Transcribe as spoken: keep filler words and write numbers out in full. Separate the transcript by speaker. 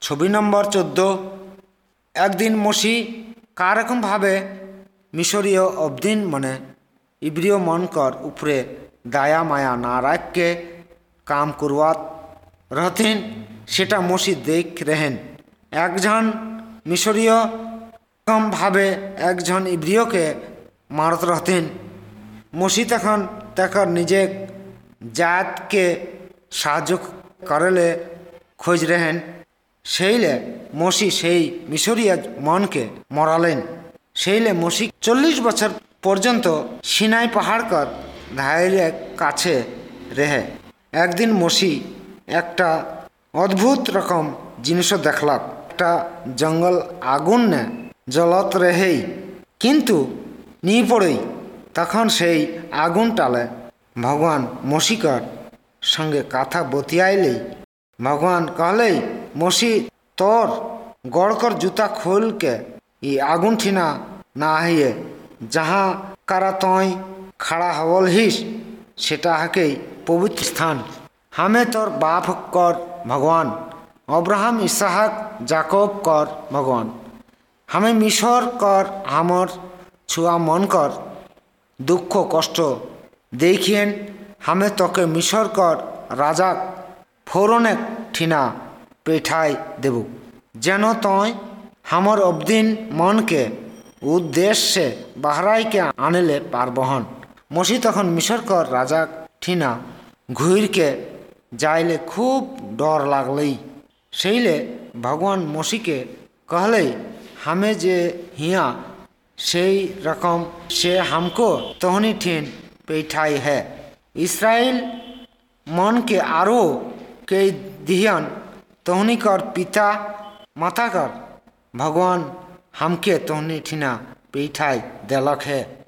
Speaker 1: ছবি নম্বর চোদ্দ। একদিন মসি কারকমভাবে মিশরীয় অবদিন মানে ইব্রিয় মনকর উপরে দায়া মায়া না রাখকে কাম করवात रहथिन সেটা মসি দেখ रहेन। একজন মিশরীয় কমভাবে একজন ইব্রিয়কে মারত रहथिन। মসি তখন তখন নিজে জাতকে সাহায্য করলে খোঁজ रहेन। সেইলে মসি সেই মিশরীয় মনকে মরালেন। সেইলে মসি চল্লিশ বছর পর্যন্ত সিনাই পাহাড়কর ধাইরে কাছে রেহে। একদিন মসি একটা অদ্ভুত রকম জিনিস দেখলাক। একটা জঙ্গল আগুন নে জ্বলত রেহেই কিন্তু নি পড়েই। তখন সেই আগুন টালে ভগবান মসিকর সঙ্গে কথা বতিয়াইলেই भगवान कहले मसी तोर गड़कर जूता खोल के ये आगुन ठीना ना आइए जहाँ कारा तय खड़ा हवल हिस सेटा हके पवित्र स्थान। हमें तोर बाप कर भगवान अब्राहम इसहाक जाकब कर भगवान हमें मिशर कर हमर छुआ मन कर दुख कष्ट देखिएन हमें तोके मिशर कर राजा फौरने ठीना पेठाई देबू जेनो तय हमर अबदिन मन के उद्देश्य से बहराई के आनेले पारबहन। मसी तखन मिशर कर राजा ठीना घुर के जाइले खूब डर लागलई। सेइले भगवान मसी के कहले हमें जे हिया से रकम से हमको तोहनी ठीन पेठाई है। इसराइल मन के आरो के दिहन तोहनी कर पिता माता कर भगवान हमके तोहनी ठीना पेठाई देलक है।